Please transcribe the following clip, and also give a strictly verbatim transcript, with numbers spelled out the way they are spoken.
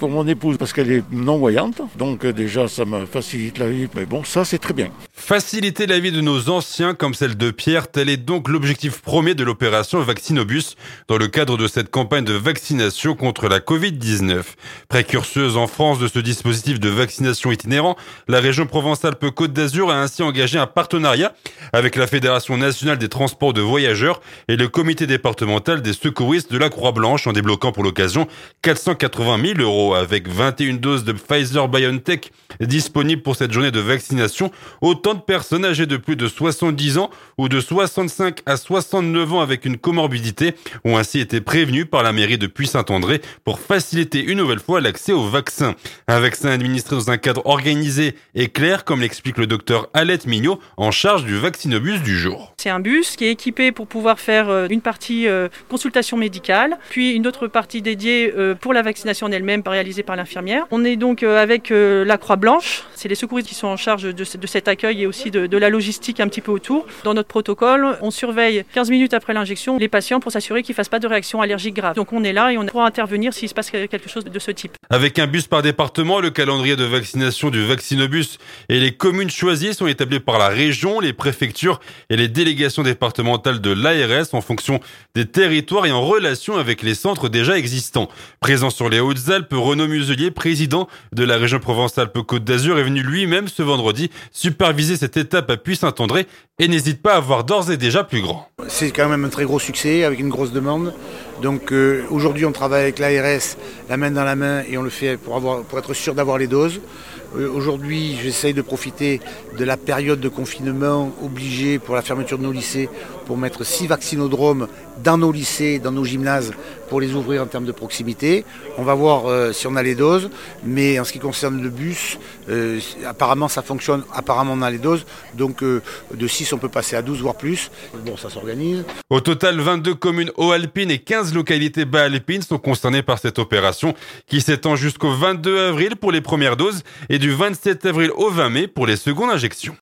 pour mon épouse parce qu'elle est non-voyante. Donc euh, déjà, ça me facilite la vie. Mais bon, ça, c'est très bien. Faciliter la vie de nos anciens comme celle de Pierre, tel est donc l'objectif premier de l'opération Vaccinobus dans le cadre de cette campagne de vaccination contre la covid dix-neuf. Précurseuse en France de ce dispositif de vaccination itinérant, la région Provence-Alpes-Côte d'Azur a ainsi engagé un partenariat avec la Fédération nationale des transports de voyageurs et le comité départemental des secouristes de la Croix-Blanche en débloquant pour l'occasion quatre cent quatre-vingt mille euros avec vingt et une doses de Pfizer-BioNTech disponibles pour cette journée de vaccination. Autant de personnes âgées de plus de soixante-dix ans ou de soixante-cinq à soixante-neuf ans avec une comorbidité ont ainsi été prévenues par la mairie de Puy-Saint-André pour faciliter une nouvelle fois l'accès au vaccin. Un vaccin administré dans un cadre organisé et clair, comme l'explique le docteur Alette Mignot, en charge du vaccinobus du jour. C'est un bus qui est équipé pour pouvoir faire une partie euh, consultation médicale, puis une autre partie dédiée euh, pour la vaccination en elle-même réalisée par l'infirmière. On est donc euh, avec euh, la Croix-Blanche, c'est les secouristes qui sont en charge de, de cet accueil et aussi de, de la logistique un petit peu autour. Dans notre protocole, on surveille quinze minutes après l'injection les patients pour s'assurer qu'ils ne fassent pas de réaction allergique grave. Donc on est là et on pourra intervenir s'il se passe quelque chose de ce type. Avec un bus par département, le calendrier de vaccination du vaccinobus et les communes choisies sont établis par la région, les préfectures et les délégations départementales de l'A R S en fonction des territoires et en relation avec les centres déjà existants. Présent sur les Hautes-Alpes, Renaud Muselier, président de la région Provence-Alpes-Côte d'Azur, est venu lui-même ce vendredi superviser cette étape à Puy-Saint-André et n'hésite pas à voir d'ores et déjà plus grand. C'est quand même un très gros succès avec une grosse demande. Donc euh, aujourd'hui on travaille avec l'A R S la main dans la main et on le fait pour, avoir, pour être sûr d'avoir les doses. Euh, aujourd'hui j'essaye de profiter de la période de confinement obligée pour la fermeture de nos lycées pour mettre six vaccinodromes dans nos lycées, dans nos gymnases pour les ouvrir en termes de proximité. On va voir euh, si on a les doses, mais en ce qui concerne le bus, euh, apparemment ça fonctionne, apparemment on a les doses, donc euh, de six on peut passer à douze voire plus. Bon, ça s'organise. Au total, vingt-deux communes haut-alpines et quinze localités bas-alpines sont concernées par cette opération qui s'étend jusqu'au vingt-deux avril pour les premières doses et du vingt-sept avril au vingt mai pour les secondes injections.